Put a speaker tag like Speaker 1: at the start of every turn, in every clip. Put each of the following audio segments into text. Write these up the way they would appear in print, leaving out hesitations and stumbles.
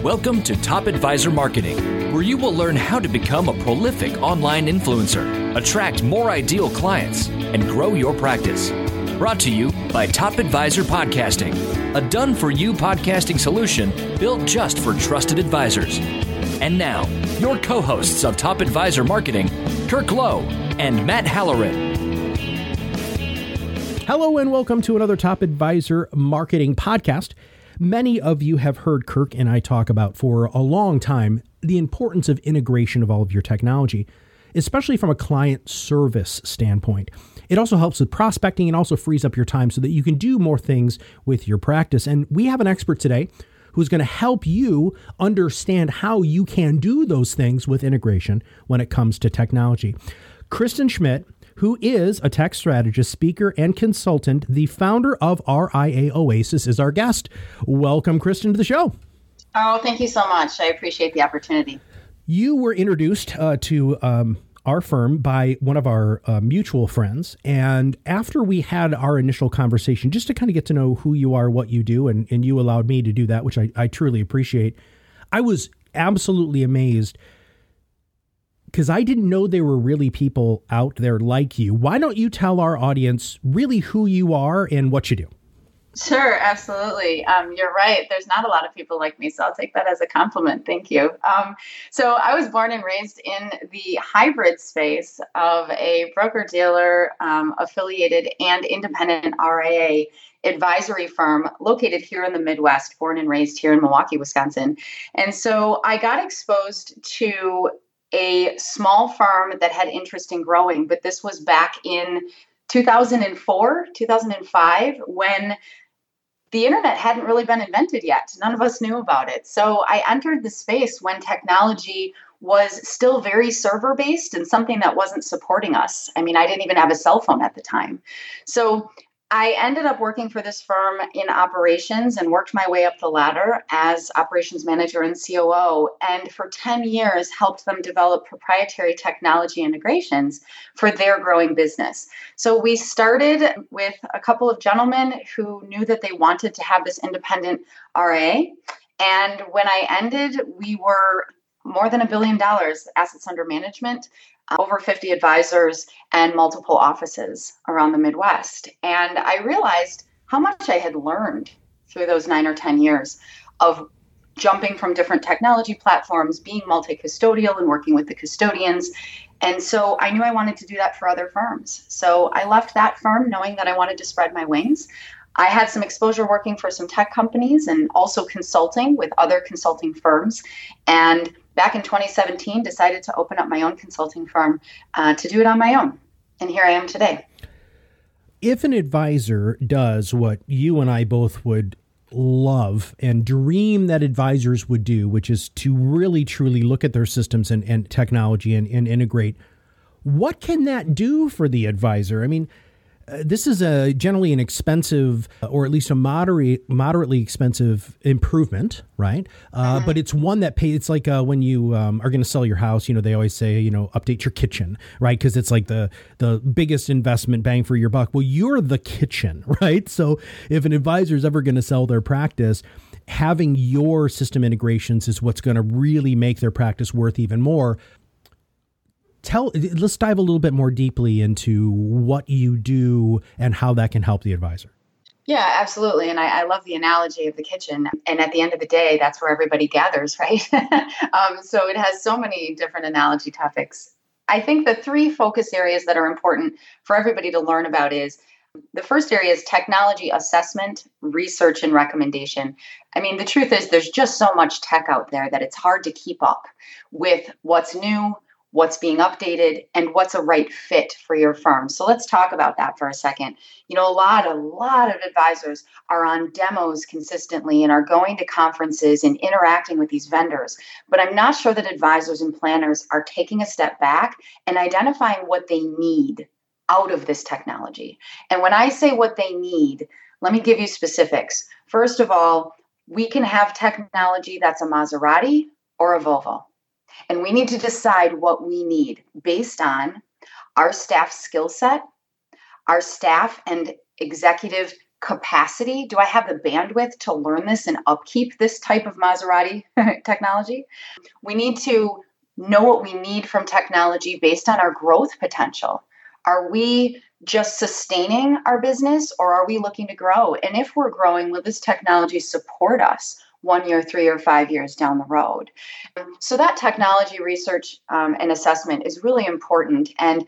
Speaker 1: Welcome to Top Advisor Marketing, where you will learn how to become a prolific online influencer, attract more ideal clients, and grow your practice. Brought to you by Top Advisor Podcasting, a done-for-you podcasting solution built just for trusted advisors. And now, your co-hosts of Top Advisor Marketing, Kirk Lowe and Matt Halloran.
Speaker 2: Hello and welcome to another Top Advisor Marketing podcast. Many of you have heard Kirk and I talk about for a long time the importance of integration of all of your technology, especially from a client service standpoint. It also helps with prospecting and also frees up your time so that you can do more things with your practice. And we have an expert today who's going to help you understand how you can do those things with integration when it comes to technology. Kristen Schmidt, who is a tech strategist, speaker, and consultant, the founder of RIA Oasis, is our guest. Welcome, Kristen, to the show.
Speaker 3: Oh, thank you so much. I appreciate the opportunity.
Speaker 2: You were introduced to our firm by one of our mutual friends. And after we had our initial conversation, just to kind of get to know who you are, what you do, and you allowed me to do that, which I truly appreciate, I was absolutely amazed because I didn't know there were really people out there like you. Why don't you tell our audience really who you are and what you do?
Speaker 3: Sure, absolutely. You're right. There's not a lot of people like me, so I'll take that as a compliment. Thank you. So I was born and raised in the hybrid space of a broker-dealer affiliated and independent RIA advisory firm located here in the Midwest, born and raised here in Milwaukee, Wisconsin. And so I got exposed to a small firm that had interest in growing, but this was back in 2004, 2005, when the internet hadn't really been invented yet. None of us knew about it. So I entered the space when technology was still very server-based and something that wasn't supporting us. I mean, I didn't even have a cell phone at the time. So I ended up working for this firm in operations and worked my way up the ladder as operations manager and COO, and for 10 years helped them develop proprietary technology integrations for their growing business. So we started with a couple of gentlemen who knew that they wanted to have this independent RA. And when I ended, we were more than $1 billion assets under management, over 50 advisors, and multiple offices around the Midwest. And I realized how much I had learned through those 9 or 10 years of jumping from different technology platforms, being multi-custodial and working with the custodians. And so I knew I wanted to do that for other firms. So I left that firm knowing that I wanted to spread my wings. I had some exposure working for some tech companies and also consulting with other consulting firms. And back in 2017, decided to open up my own consulting firm to do it on my own. And here I am today.
Speaker 2: If an advisor does what you and I both would love and dream that advisors would do, which is to really, truly look at their systems and technology and integrate, what can that do for the advisor? I mean, this is generally an expensive, or at least a moderately expensive improvement, right? But it's one that pays. It's like when you are going to sell your house, they always say, update your kitchen, right? Because it's like the biggest investment bang for your buck. Well, you're the kitchen, right? So if an advisor is ever going to sell their practice, having your system integrations is what's going to really make their practice worth even more. Let's dive a little bit more deeply into what you do and how that can help the advisor.
Speaker 3: Yeah, absolutely. And I love the analogy of the kitchen. And at the end of the day, that's where everybody gathers, right? So it has so many different analogy topics. I think the 3 focus areas that are important for everybody to learn about is the first area is technology assessment, research, and recommendation. I mean, the truth is there's just so much tech out there that it's hard to keep up with what's new, what's being updated, and what's a right fit for your firm. So let's talk about that for a second. A lot of advisors are on demos consistently and are going to conferences and interacting with these vendors. But I'm not sure that advisors and planners are taking a step back and identifying what they need out of this technology. And when I say what they need, let me give you specifics. First of all, we can have technology that's a Maserati or a Volvo. And we need to decide what we need based on our staff skill set, our staff and executive capacity? Do I have the bandwidth to learn this and upkeep this type of Maserati technology? We need to know what we need from technology based on our growth potential. Are we just sustaining our business, or are we looking to grow? And if we're growing, will this technology support us 1 year, 3 or 5 years down the road? So that technology research and assessment is really important. And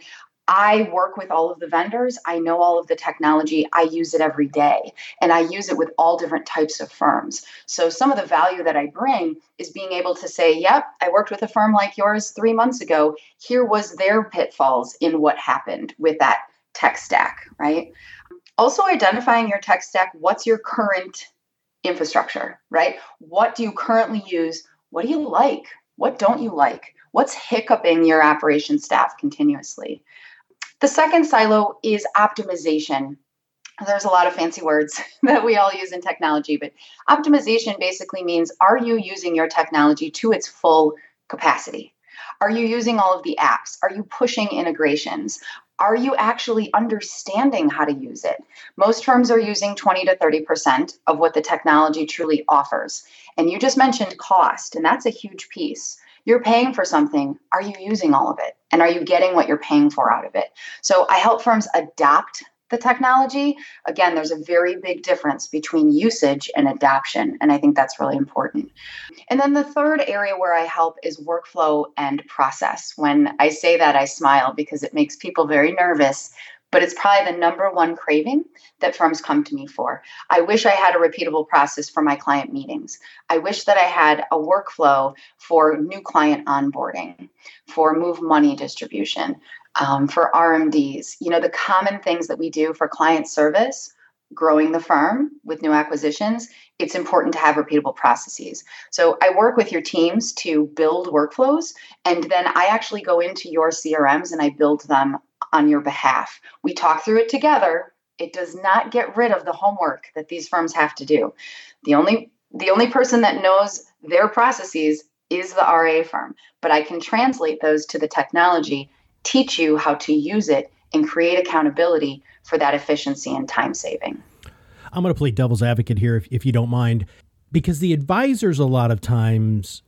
Speaker 3: I work with all of the vendors. I know all of the technology. I use it every day, and I use it with all different types of firms. So some of the value that I bring is being able to say, yep, I worked with a firm like yours 3 months ago. Here was their pitfalls in what happened with that tech stack, right? Also identifying your tech stack. What's your current infrastructure, right? What do you currently use? What do you like? What don't you like? What's hiccuping your operations staff continuously? The second silo is optimization. There's a lot of fancy words that we all use in technology, but optimization basically means, are you using your technology to its full capacity? Are you using all of the apps? Are you pushing integrations? Are you actually understanding how to use it? Most firms are using 20 to 30% of what the technology truly offers. And you just mentioned cost, and that's a huge piece. You're paying for something. Are you using all of it? And are you getting what you're paying for out of it? So I help firms adopt the technology. Again, there's a very big difference between usage and adoption, and I think that's really important. And then the third area where I help is workflow and process. When I say that, I smile because it makes people very nervous, but it's probably the number one craving that firms come to me for. I wish I had a repeatable process for my client meetings. I wish that I had a workflow for new client onboarding, for move money distribution, for RMDs. You know, the common things that we do for client service, growing the firm with new acquisitions, it's important to have repeatable processes. So I work with your teams to build workflows, and then I actually go into your CRMs and I build them on your behalf. We talk through it together. It does not get rid of the homework that these firms have to do. The only person that knows their processes is the RA firm, but I can translate those to the technology, teach you how to use it, and create accountability for that efficiency and time saving.
Speaker 2: I'm going to play devil's advocate here, if you don't mind, because the advisors a lot of times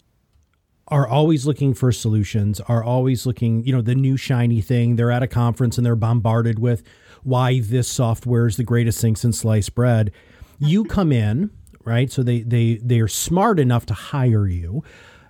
Speaker 2: are always looking for solutions, are always looking, the new shiny thing. They're at a conference and they're bombarded with why this software is the greatest thing since sliced bread. You come in, right? So they are smart enough to hire you.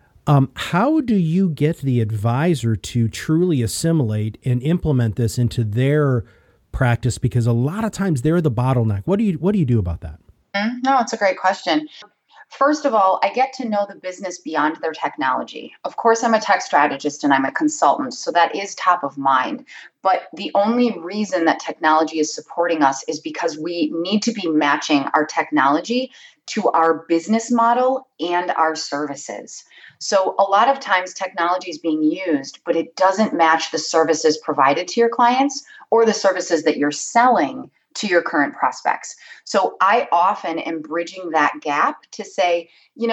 Speaker 2: How do you get the advisor to truly assimilate and implement this into their practice? Because a lot of times they're the bottleneck. What do you do about that?
Speaker 3: No, it's a great question. First of all, I get to know the business beyond their technology. Of course, I'm a tech strategist and I'm a consultant, so that is top of mind. But the only reason that technology is supporting us is because we need to be matching our technology to our business model and our services. So a lot of times technology is being used, but it doesn't match the services provided to your clients or the services that you're selling to your current prospects. So I often am bridging that gap to say,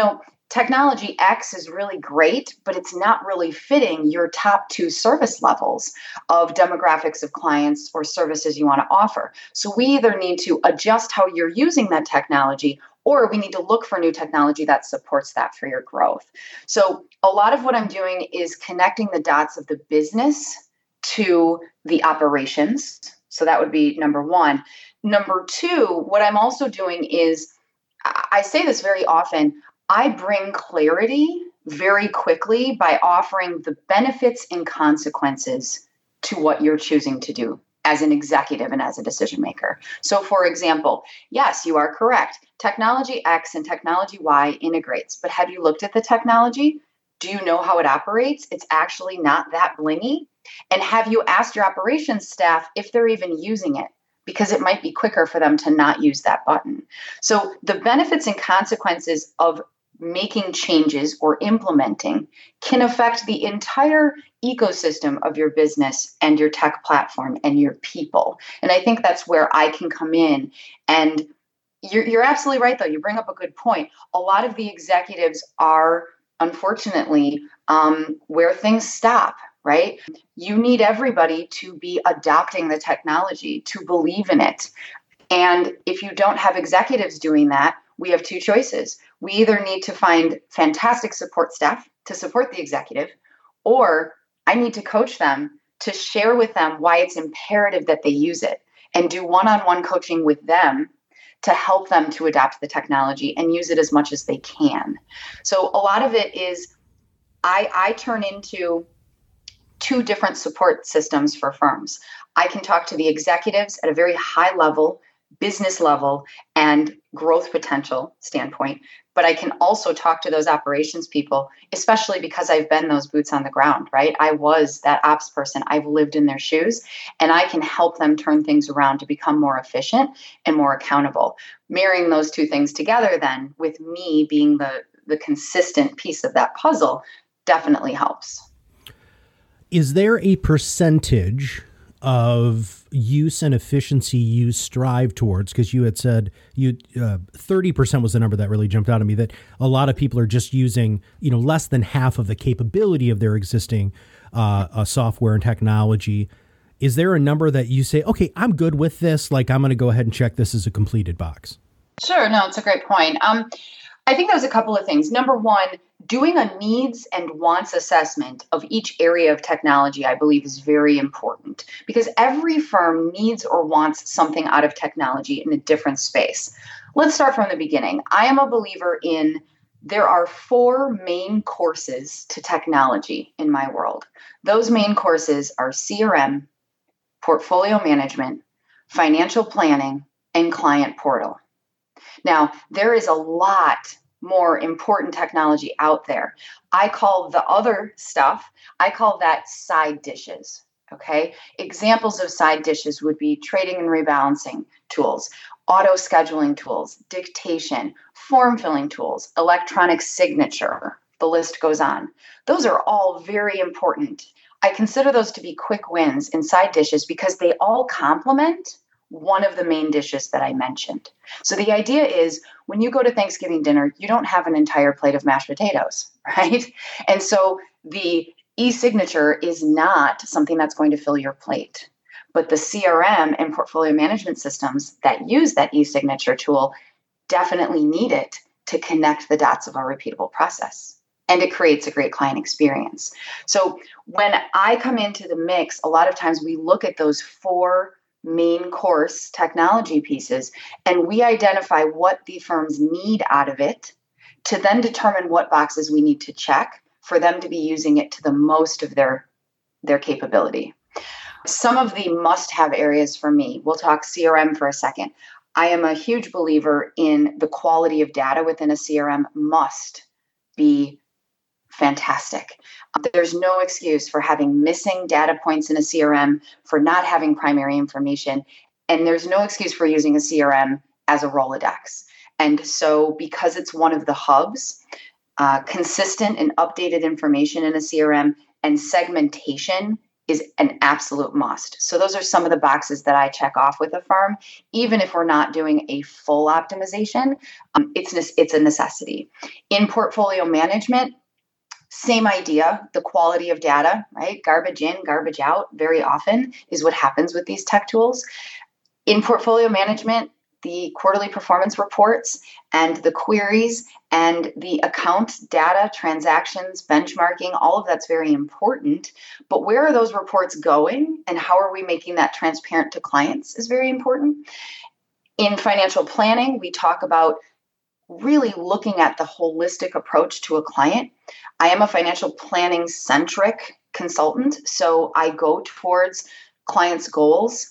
Speaker 3: technology X is really great, but it's not really fitting your top 2 service levels of demographics of clients or services you want to offer. So we either need to adjust how you're using that technology, or we need to look for new technology that supports that for your growth. So a lot of what I'm doing is connecting the dots of the business to the operations. So that would be number one. Number two, what I'm also doing is, I say this very often, I bring clarity very quickly by offering the benefits and consequences to what you're choosing to do as an executive and as a decision maker. So for example, yes, you are correct. Technology X and technology Y integrates, but have you looked at the technology? Do you know how it operates? It's actually not that blingy. And have you asked your operations staff if they're even using it? Because it might be quicker for them to not use that button. So the benefits and consequences of making changes or implementing can affect the entire ecosystem of your business and your tech platform and your people. And I think that's where I can come in. And you're absolutely right, though. You bring up a good point. A lot of the executives are, unfortunately, where things stop. Right? You need everybody to be adopting the technology, to believe in it. And if you don't have executives doing that, we have two choices. We either need to find fantastic support staff to support the executive, or I need to coach them to share with them why it's imperative that they use it and do one-on-one coaching with them to help them to adapt the technology and use it as much as they can. So a lot of it is I turn into two different support systems for firms. I can talk to the executives at a very high level, business level, and growth potential standpoint. But I can also talk to those operations people, especially because I've been those boots on the ground, right? I was that ops person. I've lived in their shoes, and I can help them turn things around to become more efficient and more accountable. Marrying those two things together then with me being the consistent piece of that puzzle definitely helps.
Speaker 2: Is there a percentage of use and efficiency you strive towards? Because you had said 30% was the number that really jumped out at me, that a lot of people are just using, less than half of the capability of their existing software and technology. Is there a number that you say, okay, I'm good with this, like I'm going to go ahead and check this as a completed box?
Speaker 3: Sure. No, it's a great point. I think there's a couple of things. Number one, doing a needs and wants assessment of each area of technology, I believe, is very important because every firm needs or wants something out of technology in a different space. Let's start from the beginning. I am a believer in there are 4 main courses to technology in my world. Those main courses are CRM, portfolio management, financial planning, and client portal. Now, there is a lot more important technology out there. I call the other stuff, I call that side dishes, okay? Examples of side dishes would be trading and rebalancing tools, auto scheduling tools, dictation, form filling tools, electronic signature, the list goes on. Those are all very important. I consider those to be quick wins in side dishes because they all complement one of the main dishes that I mentioned. So the idea is when you go to Thanksgiving dinner, you don't have an entire plate of mashed potatoes, right? And so the e-signature is not something that's going to fill your plate. But the CRM and portfolio management systems that use that e-signature tool definitely need it to connect the dots of our repeatable process. And it creates a great client experience. So when I come into the mix, a lot of times we look at those 4 main course technology pieces, and we identify what the firms need out of it to then determine what boxes we need to check for them to be using it to the most of their capability. Some of the must-have areas for me, we'll talk CRM for a second. I am a huge believer in the quality of data within a CRM must be fantastic. There's no excuse for having missing data points in a CRM, for not having primary information, and there's no excuse for using a CRM as a Rolodex. And so because it's one of the hubs, consistent and updated information in a CRM and segmentation is an absolute must. So those are some of the boxes that I check off with a firm. Even if we're not doing a full optimization, it's a necessity. In portfolio management, same idea, the quality of data, right? Garbage in, garbage out very often is what happens with these tech tools. In portfolio management, the quarterly performance reports and the queries and the account data, transactions, benchmarking, all of that's very important. But where are those reports going and how are we making that transparent to clients is very important. In financial planning, we talk about really looking at the holistic approach to a client. I am a financial planning centric consultant, so I go towards clients' goals,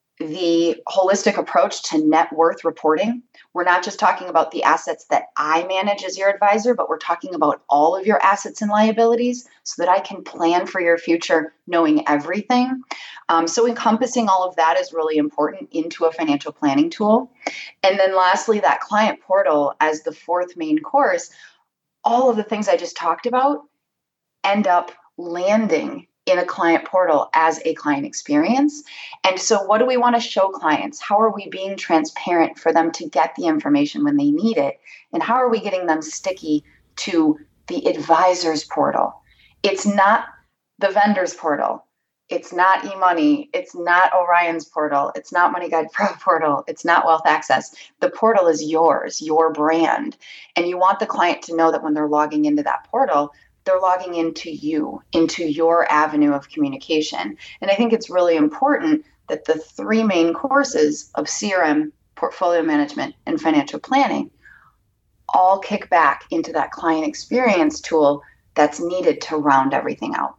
Speaker 3: the holistic approach to net worth reporting. We're not just talking about the assets that I manage as your advisor, but we're talking about all of your assets and liabilities so that I can plan for your future knowing everything. So encompassing all of that is really important into a financial planning tool. And then lastly, that client portal as the 4th main course, all of the things I just talked about end up landing in a client portal as a client experience. And so what do we want to show clients? How are we being transparent for them to get the information when they need it? And how are we getting them sticky to the advisor's portal? It's not the vendor's portal. It's not eMoney. It's not Orion's portal. It's not MoneyGuide Pro portal. It's not Wealth Access. The portal is yours, your brand. And you want the client to know that when they're logging into that portal, they're logging into you, into your avenue of communication. And I think it's really important that the three main courses of CRM, portfolio management, and financial planning all kick back into that client experience tool that's needed to round everything out.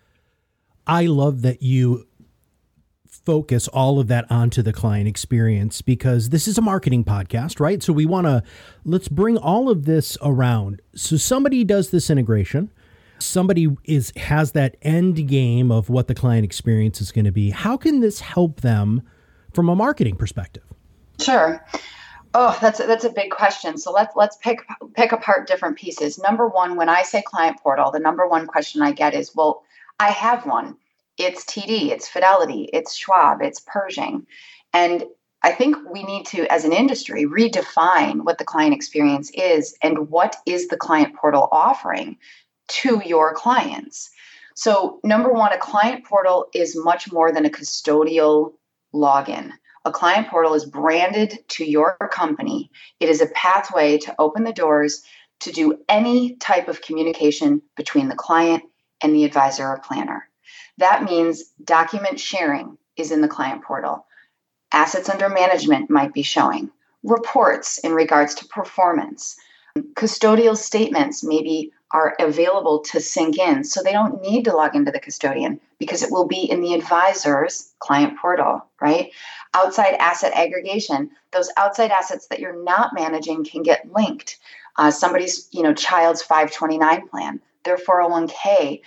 Speaker 2: I love that you focus all of that onto the client experience, because this is a marketing podcast, right? So let's bring all of this around. So somebody does this integration. Somebody has that end game of what the client experience is going to be. How can this help them from a marketing perspective?
Speaker 3: Sure. Oh, that's a big question. So let's pick apart different pieces. Number one, when I say client portal, the number one question I get is, well, I have one. It's TD, it's Fidelity, it's Schwab, it's Pershing. And I think we need to, as an industry, redefine what the client experience is and what is the client portal offering to your clients. So number one, a client portal is much more than a custodial login. A client portal is branded to your company. It is a pathway to open the doors to do any type of communication between the client and the advisor or planner. That means document sharing is in the client portal. Assets under management might be showing. Reports in regards to performance. Custodial statements maybe are available to sync in, so they don't need to log into the custodian because it will be in the advisor's client portal, right? Outside asset aggregation, those outside assets that you're not managing can get linked. Somebody's, child's 529 plan, their 401k,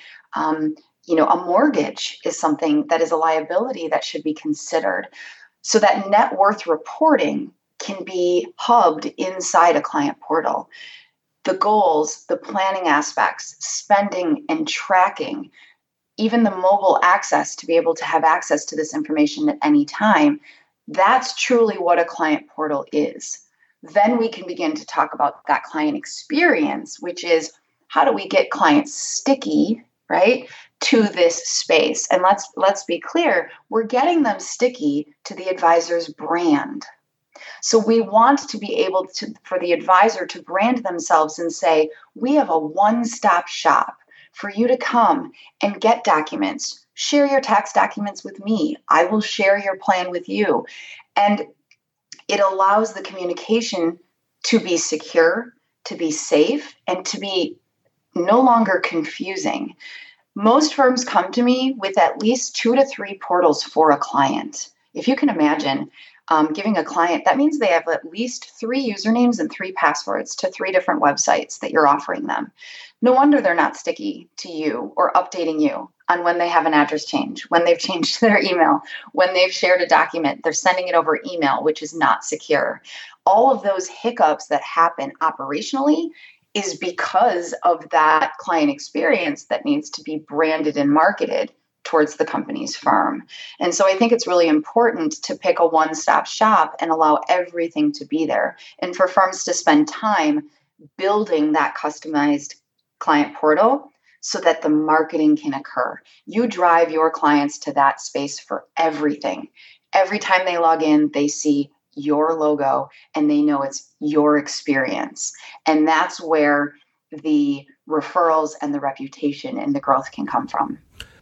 Speaker 3: a mortgage is something that is a liability that should be considered. So that net worth reporting can be hubbed inside a client portal. The goals, the planning aspects, spending and tracking, even the mobile access to be able to have access to this information at any time, that's truly what a client portal is. Then we can begin to talk about that client experience, which is how do we get clients sticky, right, to this space? And let's be clear, we're getting them sticky to the advisor's brand. So we want to be able for the advisor to brand themselves and say, we have a one-stop shop for you to come and get documents. Share your tax documents with me. I will share your plan with you. And it allows the communication to be secure, to be safe, and to be no longer confusing. Most firms come to me with at least 2 to 3 portals for a client. If you can imagine giving a client, that means they have at least 3 usernames and 3 passwords to 3 different websites that you're offering them. No wonder they're not sticky to you or updating you on when they have an address change, when they've changed their email, when they've shared a document, they're sending it over email, which is not secure. All of those hiccups that happen operationally is because of that client experience that needs to be branded and marketed towards the company's firm. And so I think it's really important to pick a one-stop shop and allow everything to be there. And for firms to spend time building that customized client portal so that the marketing can occur. You drive your clients to that space for everything. Every time they log in, they see your logo and they know it's your experience. And that's where the referrals and the reputation and the growth can come from.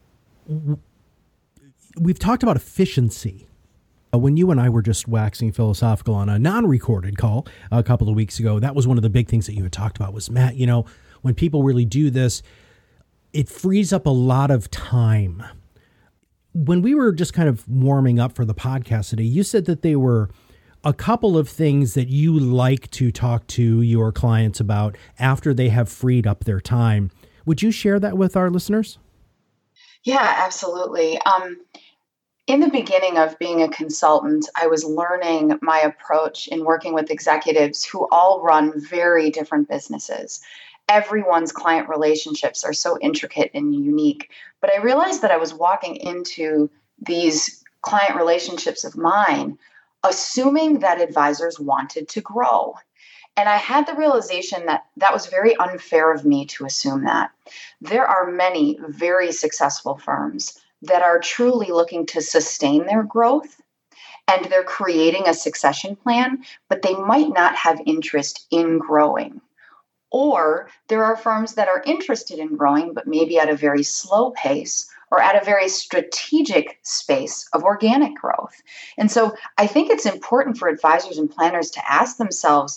Speaker 2: We've talked about efficiency. When you and I were just waxing philosophical on a non-recorded call a couple of weeks ago, that was one of the big things that you had talked about was, Matt, when people really do this, it frees up a lot of time. When we were just kind of warming up for the podcast today, you said that there were a couple of things that you like to talk to your clients about after they have freed up their time. Would you share that with our listeners?
Speaker 3: Yeah, absolutely. In the beginning of being a consultant, I was learning my approach in working with executives who all run very different businesses. Everyone's client relationships are so intricate and unique. But I realized that I was walking into these client relationships of mine, assuming that advisors wanted to grow. And I had the realization that that was very unfair of me to assume that. There are many very successful firms that are truly looking to sustain their growth and they're creating a succession plan, but they might not have interest in growing. Or there are firms that are interested in growing, but maybe at a very slow pace or at a very strategic space of organic growth. And so I think it's important for advisors and planners to ask themselves,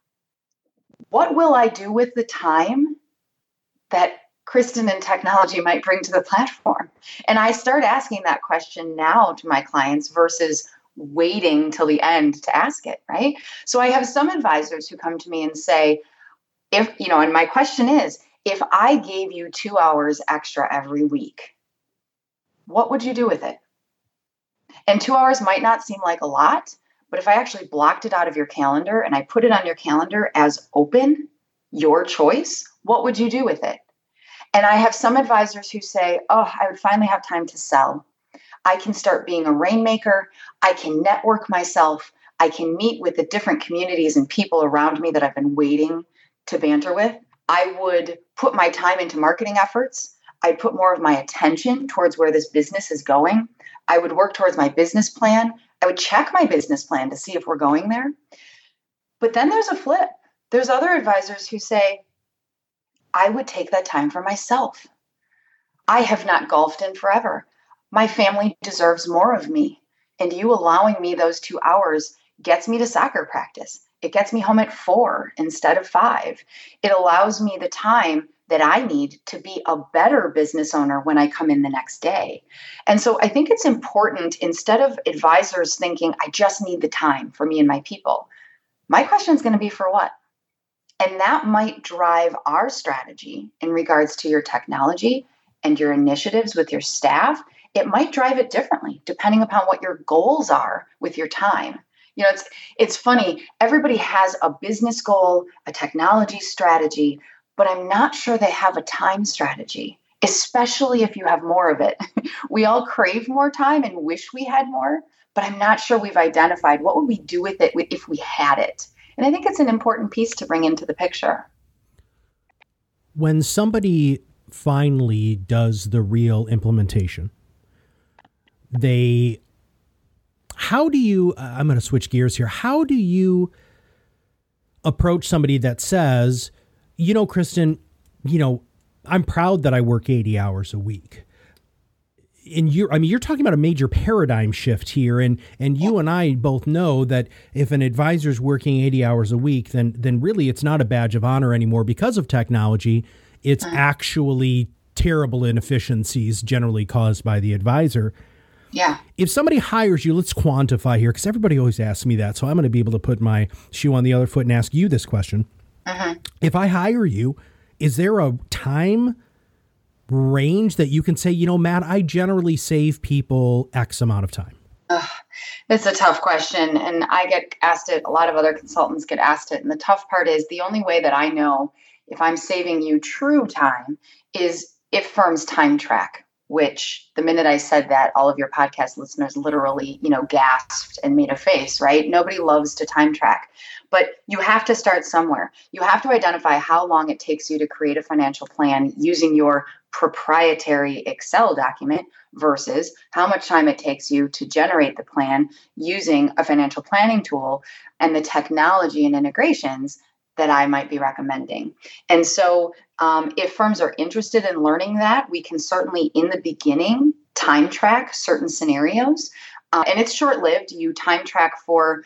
Speaker 3: what will I do with the time that Kristen and technology might bring to the platform? And I start asking that question now to my clients versus waiting till the end to ask it, right? So I have some advisors who come to me and say, and my question is, if I gave you 2 hours extra every week, what would you do with it? And 2 hours might not seem like a lot, but if I actually blocked it out of your calendar and I put it on your calendar as open, your choice, what would you do with it? And I have some advisors who say, I would finally have time to sell. I can start being a rainmaker. I can network myself. I can meet with the different communities and people around me that I've been waiting to banter with. I would put my time into marketing efforts. I'd put more of my attention towards where this business is going. I would work towards my business plan. I would check my business plan to see if we're going there. But then there's a flip. There's other advisors who say, I would take that time for myself. I have not golfed in forever. My family deserves more of me. And you allowing me those 2 hours gets me to soccer practice. It gets me home at 4 instead of 5. It allows me the time that I need to be a better business owner when I come in the next day. And so I think it's important, instead of advisors thinking, I just need the time for me and my people, my question is going to be, for what? And that might drive our strategy in regards to your technology and your initiatives with your staff. It might drive it differently depending upon what your goals are with your time. It's funny. Everybody has a business goal, a technology strategy, but I'm not sure they have a time strategy, especially if you have more of it. We all crave more time and wish we had more, but I'm not sure we've identified what would we do with it if we had it. And I think it's an important piece to bring into the picture.
Speaker 2: When somebody finally does the real implementation, I'm going to switch gears here. How do you approach somebody that says, Kristen, I'm proud that I work 80 hours a week. And you're talking about a major paradigm shift here. And you and I both know that if an advisor's working 80 hours a week, then really it's not a badge of honor anymore because of technology. It's actually terrible inefficiencies generally caused by the advisor.
Speaker 3: Yeah.
Speaker 2: If somebody hires you, let's quantify here, because everybody always asks me that. So I'm going to be able to put my shoe on the other foot and ask you this question. If I hire you, is there a time range that you can say, Matt, I generally save people X amount of time?
Speaker 3: It's a tough question. And I get asked it. A lot of other consultants get asked it. And the tough part is, the only way that I know if I'm saving you true time is if firms time track, which the minute I said that, all of your podcast listeners literally, gasped and made a face, right? Nobody loves to time track, but you have to start somewhere. You have to identify how long it takes you to create a financial plan using your proprietary Excel document versus how much time it takes you to generate the plan using a financial planning tool and the technology and integrations that I might be recommending. And so if firms are interested in learning that, we can certainly, in the beginning, time track certain scenarios. And it's short-lived. You time track for,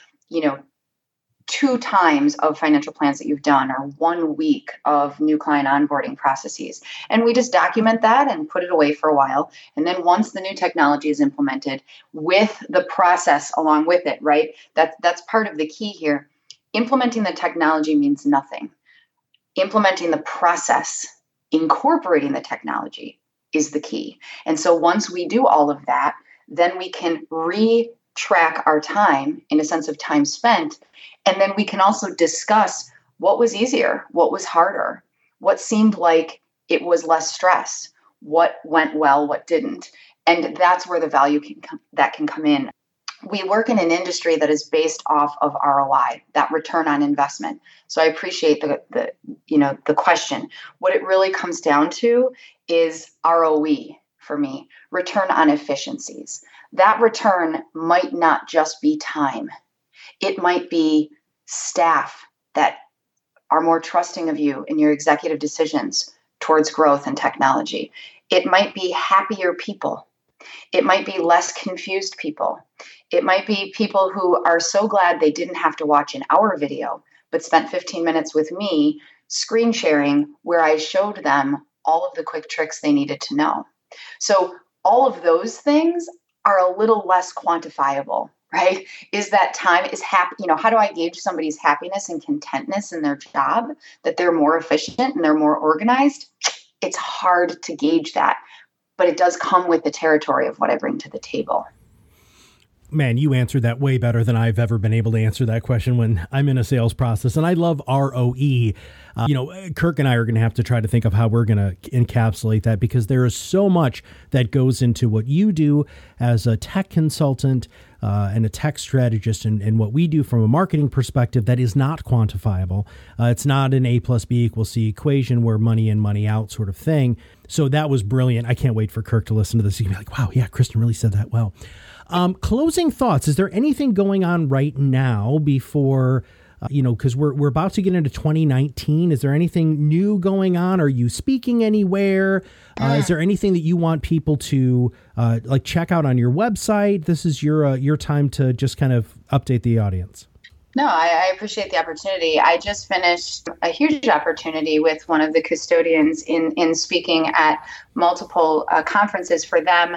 Speaker 3: 2 times of financial plans that you've done, or 1 week of new client onboarding processes. And we just document that and put it away for a while. And then once the new technology is implemented with the process along with it, right? That's part of the key here. Implementing the technology means nothing. Implementing the process, incorporating the technology, is the key. And so once we do all of that, then we can track our time in a sense of time spent. And then we can also discuss what was easier, what was harder, what seemed like it was less stress, what went well, what didn't. And that's where the value can come in. We work in an industry that is based off of ROI, that return on investment. So I appreciate the question. What it really comes down to is ROE, for me, return on efficiencies. That return might not just be time. It might be staff that are more trusting of you in your executive decisions towards growth and technology. It might be happier people. It might be less confused people. It might be people who are so glad they didn't have to watch an hour video, but spent 15 minutes with me screen sharing where I showed them all of the quick tricks they needed to know. So all of those things are a little less quantifiable, right? Is that time is happy, how do I gauge somebody's happiness and contentness in their job, that they're more efficient and they're more organized? It's hard to gauge that, but it does come with the territory of what I bring to the table.
Speaker 2: Man, you answered that way better than I've ever been able to answer that question when I'm in a sales process. And I love ROE. Kirk and I are going to have to try to think of how we're going to encapsulate that, because there is so much that goes into what you do as a tech consultant and a tech strategist, and what we do from a marketing perspective that is not quantifiable. It's not an A plus B equals C equation where money in, money out sort of thing. So that was brilliant. I can't wait for Kirk to listen to this. He's going to be like, wow, yeah, Kristen really said that well. Closing thoughts. Is there anything going on right now before, because we're about to get into 2019. Is there anything new going on? Are you speaking anywhere? Is there anything that you want people to check out on your website? This is your time to just kind of update the audience.
Speaker 3: No, I appreciate the opportunity. I just finished a huge opportunity with one of the custodians in speaking at multiple conferences for them.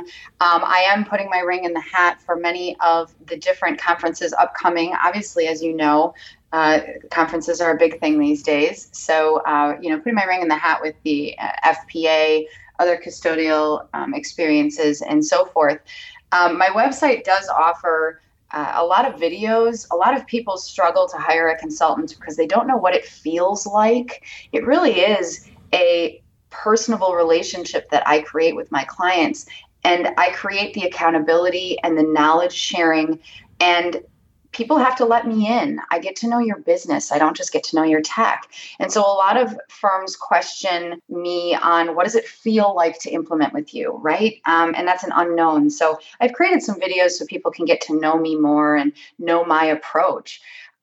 Speaker 3: I am putting my ring in the hat for many of the different conferences upcoming. Obviously, as you know, conferences are a big thing these days. So, putting my ring in the hat with the FPA, other custodial experiences, and so forth. My website does offer a lot of videos. A lot of people struggle to hire a consultant because they don't know what it feels like. It really is a personable relationship that I create with my clients, and I create the accountability and the knowledge sharing, and people have to let me in. I get to know your business. I don't just get to know your tech. And so a lot of firms question me on what does it feel like to implement with you, right? And that's an unknown. So I've created some videos so people can get to know me more and know my approach.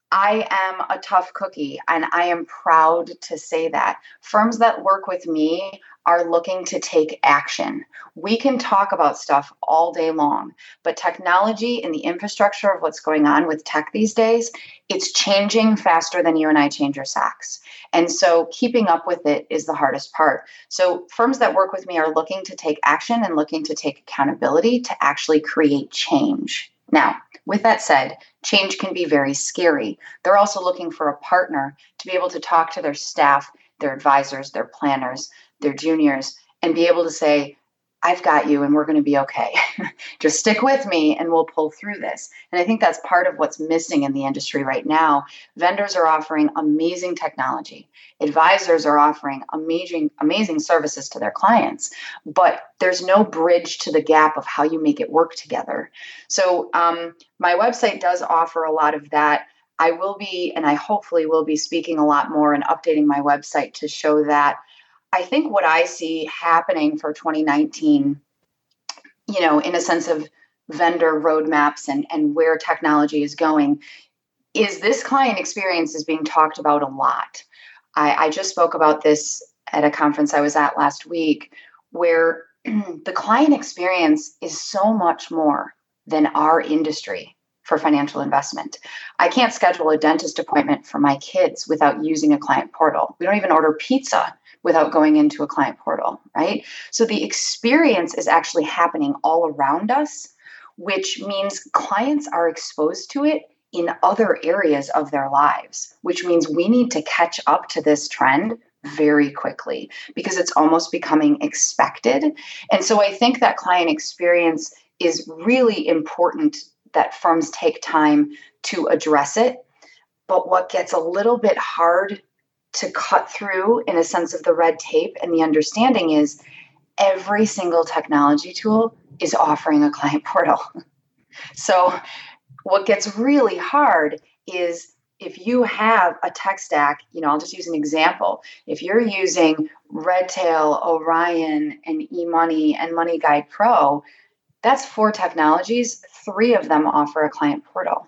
Speaker 3: I am a tough cookie, and I am proud to say that. Firms that work with me are looking to take action. We can talk about stuff all day long, but technology and the infrastructure of what's going on with tech these days, it's changing faster than you and I change our socks. And so keeping up with it is the hardest part. So firms that work with me are looking to take action and looking to take accountability to actually create change. Now, with that said, change can be very scary. They're also looking for a partner to be able to talk to their staff, their advisors, their planners, their juniors, and be able to say, I've got you and we're going to be okay. Just stick with me and we'll pull through this. And I think that's part of what's missing in the industry right now. Vendors are offering amazing technology. Advisors are offering amazing services to their clients, but there's no bridge to the gap of how you make it work together. So my website does offer a lot of that. I will be, and I hopefully will be speaking a lot more and updating my website to show that. I think what I see happening for 2019, in a sense of vendor roadmaps and where technology is going, is this client experience is being talked about a lot. I just spoke about this at a conference I was at last week, where the client experience is so much more than our industry for financial investment. I can't schedule a dentist appointment for my kids without using a client portal. We don't even order pizza without going into a client portal, right? So the experience is actually happening all around us, which means clients are exposed to it in other areas of their lives, which means we need to catch up to this trend very quickly because it's almost becoming expected. And so I think that client experience is really important that firms take time to address it. But what gets a little bit hard to cut through in a sense of the red tape and the understanding is every single technology tool is offering a client portal. So what gets really hard is if you have a tech stack, I'll just use an example. If you're using Redtail, Orion, and eMoney and MoneyGuide Pro, that's 4 technologies. 3 of them offer a client portal.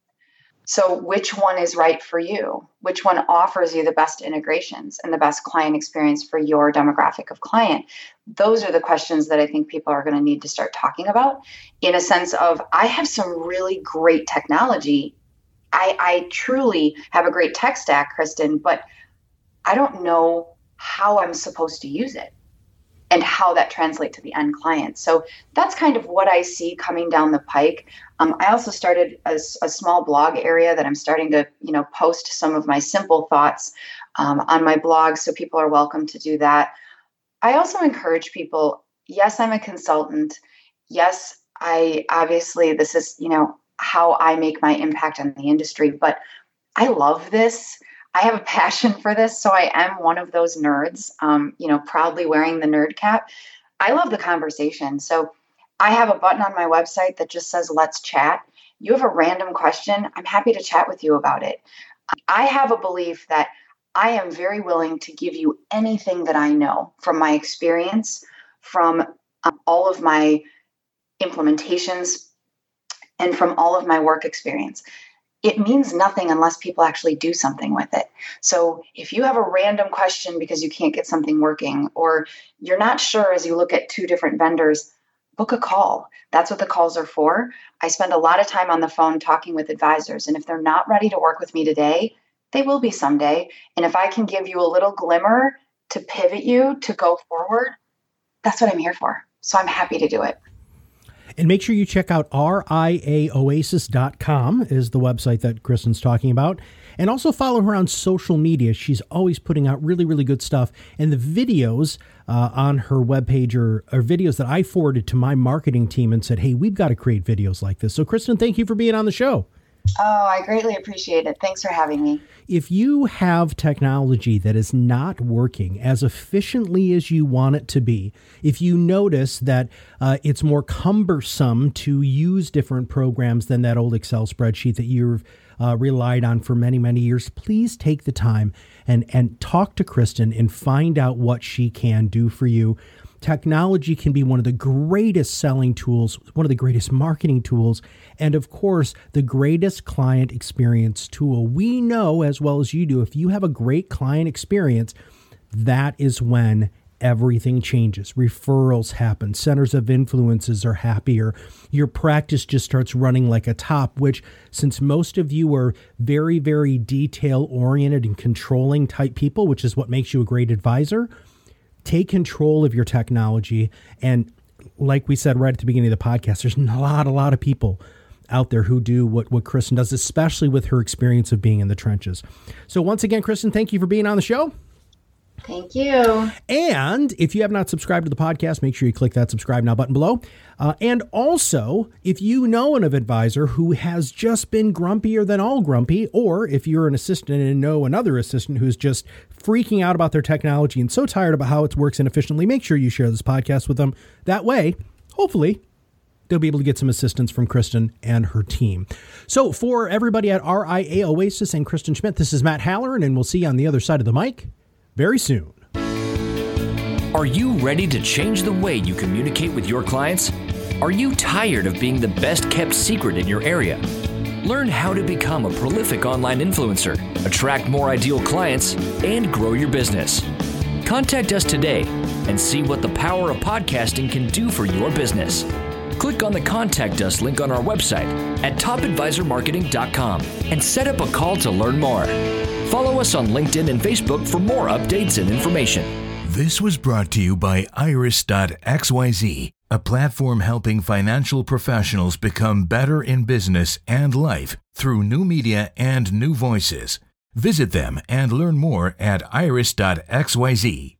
Speaker 3: So which one is right for you? Which one offers you the best integrations and the best client experience for your demographic of client? Those are the questions that I think people are going to need to start talking about, in a sense of, I have some really great technology. I truly have a great tech stack, Kristen, but I don't know how I'm supposed to use it and how that translates to the end client. So that's kind of what I see coming down the pike. I also started a small blog area that I'm starting to, post some of my simple thoughts on my blog. So people are welcome to do that. I also encourage people, yes, I'm a consultant. Yes, this is, how I make my impact on the industry, but I love this. I have a passion for this. So I am one of those nerds, proudly wearing the nerd cap. I love the conversation. So I have a button on my website that just says, let's chat. You have a random question, I'm happy to chat with you about it. I have a belief that I am very willing to give you anything that I know from my experience, from all of my implementations, and from all of my work experience. It means nothing unless people actually do something with it. So if you have a random question because you can't get something working, or you're not sure as you look at 2 different vendors, book a call. That's what the calls are for. I spend a lot of time on the phone talking with advisors. And if they're not ready to work with me today, they will be someday. And if I can give you a little glimmer to pivot you to go forward, that's what I'm here for. So I'm happy to do it.
Speaker 2: And make sure you check out riaoasis.com is the website that Kristen's talking about. And also follow her on social media. She's always putting out really, really good stuff. And the videos on her webpage are videos that I forwarded to my marketing team and said, hey, we've got to create videos like this. So Kristen, thank you for being on the show.
Speaker 3: Oh, I greatly appreciate it. Thanks for having me.
Speaker 2: If you have technology that is not working as efficiently as you want it to be, if you notice that it's more cumbersome to use different programs than that old Excel spreadsheet that you've relied on for many, many years, please take the time and talk to Kristen and find out what she can do for you. Technology can be one of the greatest selling tools, one of the greatest marketing tools, and of course, the greatest client experience tool. We know as well as you do, if you have a great client experience, that is when everything changes. Referrals happen. Centers of influences are happier. Your practice just starts running like a top, which, since most of you are very, very detail-oriented and controlling type people, which is what makes you a great advisor, take control of your technology. And like we said right at the beginning of the podcast, there's a lot of people out there who do what Kristen does, especially with her experience of being in the trenches. So once again, Kristen, thank you for being on the show.
Speaker 3: Thank you.
Speaker 2: And if you have not subscribed to the podcast, make sure you click that subscribe now button below. And also, if you know an advisor who has just been grumpier than all grumpy, or if you're an assistant and know another assistant who's just freaking out about their technology and so tired about how it works inefficiently, make sure you share this podcast with them. That way, hopefully, they'll be able to get some assistance from Kristen and her team. So for everybody at RIA Oasis and Kristen Schmidt, this is Matt Halloran, and we'll see you on the other side of the mic very soon.
Speaker 1: Are you ready to change the way you communicate with your clients? Are you tired of being the best kept secret in your area? Learn how to become a prolific online influencer, attract more ideal clients, and grow your business. Contact us today and see what the power of podcasting can do for your business. Click on the Contact Us link on our website at topadvisormarketing.com and set up a call to learn more. Follow us on LinkedIn and Facebook for more updates and information.
Speaker 4: This was brought to you by Iris.xyz, a platform helping financial professionals become better in business and life through new media and new voices. Visit them and learn more at Iris.xyz.